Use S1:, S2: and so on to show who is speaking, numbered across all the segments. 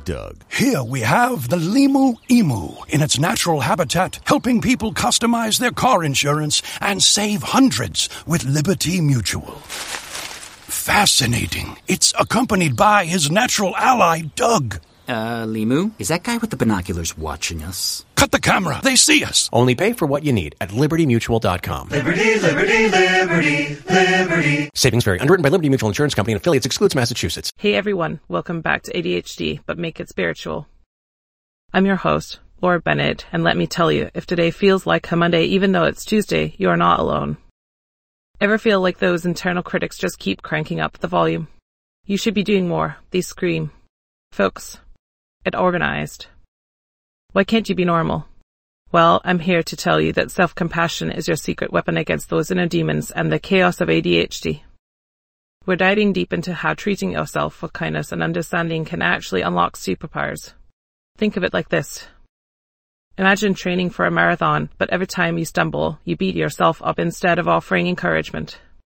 S1: Doug.
S2: Here we have the Limu Emu in its natural habitat, helping people customize their car insurance and save hundreds with Liberty Mutual. Fascinating. It's accompanied by his natural ally, Doug.
S3: Limu? Is that guy with the binoculars watching us?
S2: Cut the camera. They see us.
S4: Only pay for what you need at libertymutual.com.
S5: Liberty, liberty, liberty, liberty.
S4: Savings vary. Underwritten by Liberty Mutual Insurance Company and affiliates. Excludes Massachusetts.
S6: Hey everyone, welcome back to ADHD, but make it spiritual. I'm your host, Laura Bennett, and let me tell you, if today feels like a Monday even though it's Tuesday, you are not alone. Ever feel like those internal critics just keep cranking up the volume? You should be doing more. They scream. Folks, get organized. Why can't you be normal? Well, I'm here to tell you that self-compassion is your secret weapon against those inner demons and the chaos of ADHD. We're diving deep into how treating yourself with kindness and understanding can actually unlock superpowers. Think of it like this. Imagine training for a marathon, but every time you stumble, you beat yourself up instead of offering encouragement.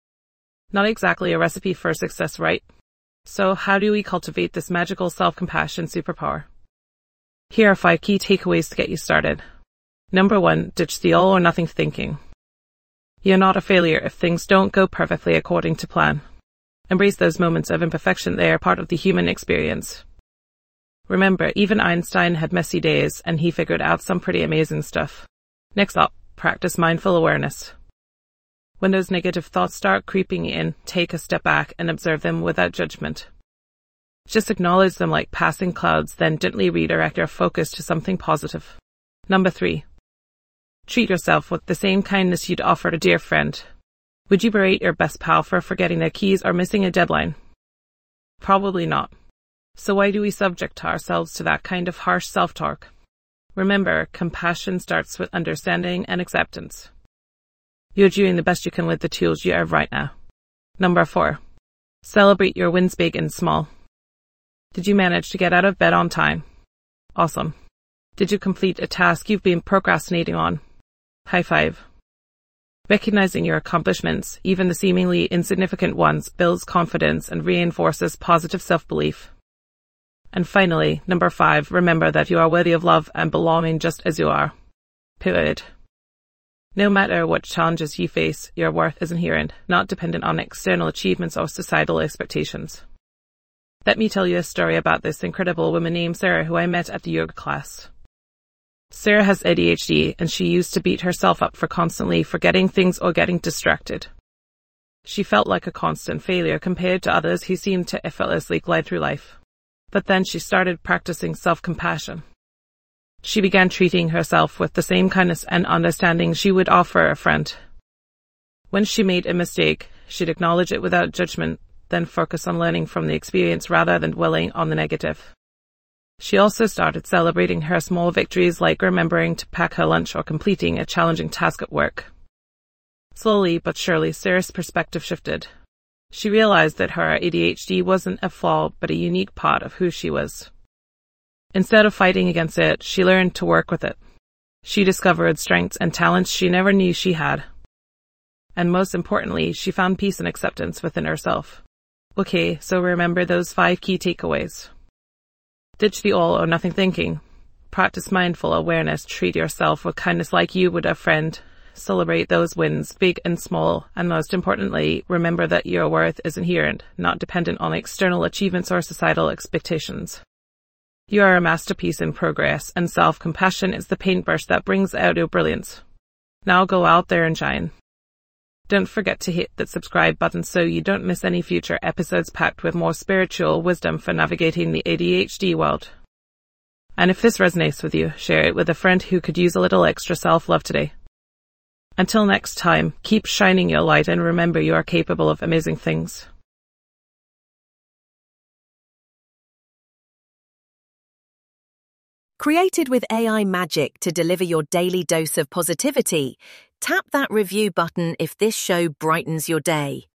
S6: Not exactly a recipe for success, right? So how do we cultivate this magical self-compassion superpower? Here are 5 key takeaways to get you started. Number 1, ditch the all or nothing thinking. You're not a failure if things don't go perfectly according to plan. Embrace those moments of imperfection. They are part of the human experience. Remember, even Einstein had messy days and he figured out some pretty amazing stuff. Next up, practice mindful awareness. When those negative thoughts start creeping in, take a step back and observe them without judgment. Just acknowledge them like passing clouds, then gently redirect your focus to something positive. Number 3. Treat yourself with the same kindness you'd offer a dear friend. Would you berate your best pal for forgetting their keys or missing a deadline? Probably not. So why do we subject ourselves to that kind of harsh self-talk? Remember, compassion starts with understanding and acceptance. You're doing the best you can with the tools you have right now. Number 4. Celebrate your wins big and small. Did you manage to get out of bed on time? Awesome. Did you complete a task you've been procrastinating on? High five. Recognizing your accomplishments, even the seemingly insignificant ones, builds confidence and reinforces positive self-belief. And finally, number 5, remember that you are worthy of love and belonging just as you are. Period. No matter what challenges you face, your worth is inherent, not dependent on external achievements or societal expectations. Let me tell you a story about this incredible woman named Sarah who I met at the yoga class. Sarah has ADHD and she used to beat herself up for constantly forgetting things or getting distracted. She felt like a constant failure compared to others who seemed to effortlessly glide through life. But then she started practicing self-compassion. She began treating herself with the same kindness and understanding she would offer a friend. When she made a mistake, she'd acknowledge it without judgment, then focus on learning from the experience rather than dwelling on the negative. She also started celebrating her small victories like remembering to pack her lunch or completing a challenging task at work. Slowly but surely, Sarah's perspective shifted. She realized that her ADHD wasn't a flaw but a unique part of who she was. Instead of fighting against it, she learned to work with it. She discovered strengths and talents she never knew she had. And most importantly, she found peace and acceptance within herself. Okay, so remember those 5 key takeaways. Ditch the all or nothing thinking. Practice mindful awareness. Treat yourself with kindness like you would a friend. Celebrate those wins, big and small. And most importantly, remember that your worth is inherent, not dependent on external achievements or societal expectations. You are a masterpiece in progress, and self-compassion is the paintbrush that brings out your brilliance. Now go out there and shine. Don't forget to hit that subscribe button so you don't miss any future episodes packed with more spiritual wisdom for navigating the ADHD world. And if this resonates with you, share it with a friend who could use a little extra self-love today. Until next time, keep shining your light and remember you are capable of amazing things.
S7: Created with AI magic to deliver your daily dose of positivity, tap that review button if this show brightens your day.